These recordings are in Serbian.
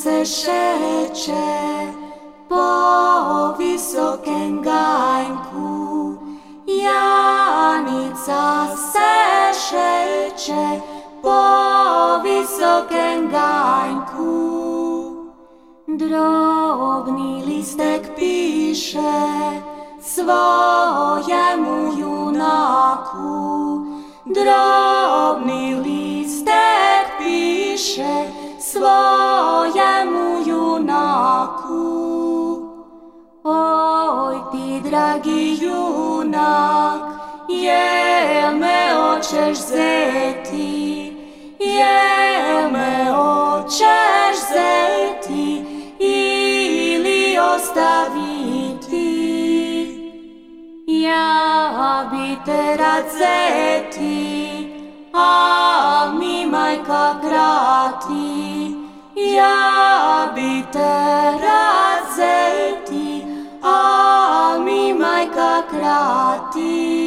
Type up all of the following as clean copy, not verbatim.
se šeće po visokem gajnku, Janica se šeće po visokem gajnku. Drobni listek piše svojemu junaku, drobni listek piše svojemu junaku. Oj ti dragi junak, jel me hoćeš zeti, jel me hoćeš zeti ili ostaviti? Ja bi te rad zeti, a mi majka krati. Ja bi te rad zeti, a mi majka krati.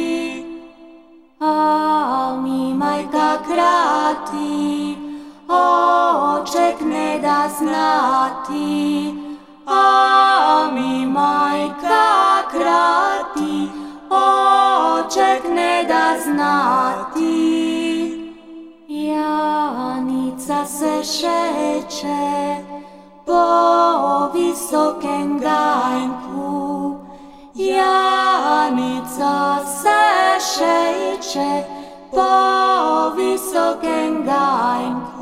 A mi majka krati, oček ne da znati. A mi majka krati, oček ne da znati. Janica se šeće po visokem gajnku, Janica se šeće po visokem gajnku.